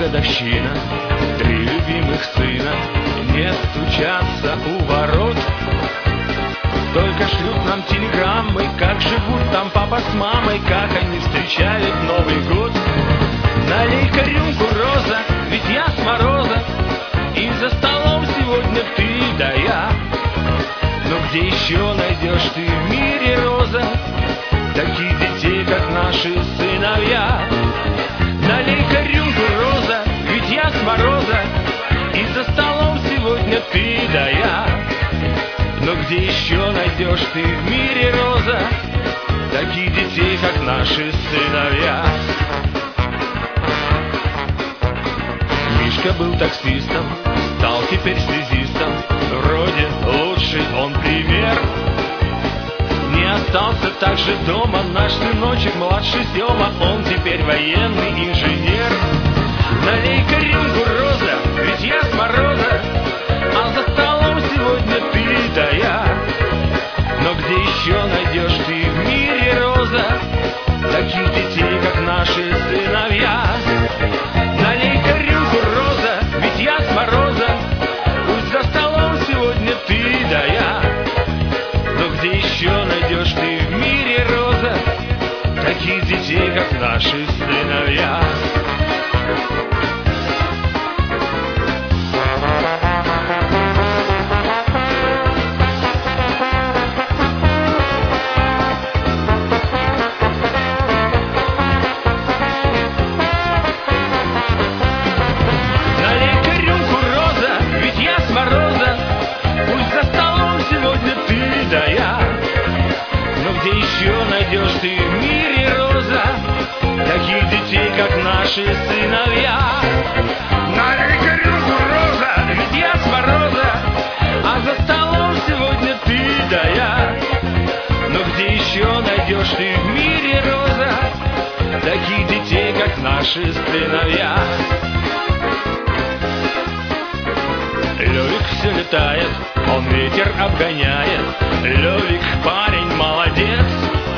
годовщина, 3 любимых сына не стучатся у ворот, только шлют нам телеграммы, как живут там папа с мамой, как они встречают Новый год. Налей-ка рюмку, Роза, ведь я с мороза, и за столом сегодня ты да я. Но где еще найдешь ты в мире, Роза, таких детей, как наши сыновья? Налей-ка рюмку, Роза, ведь я с мороза, и за столом сегодня ты да я. Но где еще найдешь ты в мире, Роза, таких детей, как наши сыновья? Мишка был таксистом, стал теперь связистом, вроде лучший он пример. Не остался также дома наш сыночек, младший Сема, он теперь военный инженер. Налей-ка рюмку, Роза, ведь я с мороза, а за столом сегодня ты да я. Но где еще найдешь ты в мире, Роза, таких детей, как наши сыновья? Налей-ка рюмку, Роза, ведь я с мороза, пусть за столом сегодня ты да я. Но где еще найдешь ты в мире, Роза, таких детей, как наши сыновья? Найдешь ты в мире, Роза, таких детей, как наши сыновья. Налей-ка рюмку, Роза, ведь я с мороза, а за столом сегодня ты да я. Но где еще найдешь ты в мире, Роза, таких детей, как наши сыновья? Лёвик все летает, он ветер обгоняет, Лёвик парень молодец.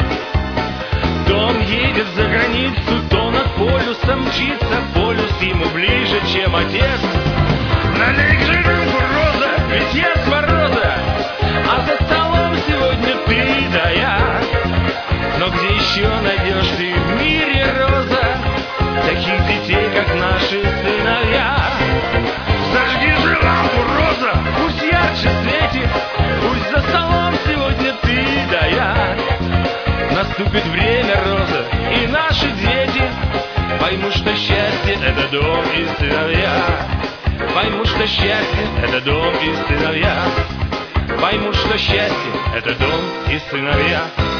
То он едет за границу, то над полюсом мчится, полюс ему ближе, чем отец. Налей же рюмку, Роза, ведь я с мороза, а за столом сегодня ты да я. Но где еще найдешь ты в мире, Роза, таких детей, как наши сыновья? Зажги же лампу, Роза, пусть ярче светит, пусть за столом сегодня ты да я. Наступит время, Роза, и наши дети поймут, что счастье — это дом и сыновья. Поймут, что счастье — это дом и сыновья. Поймут, что счастье — это дом и сыновья.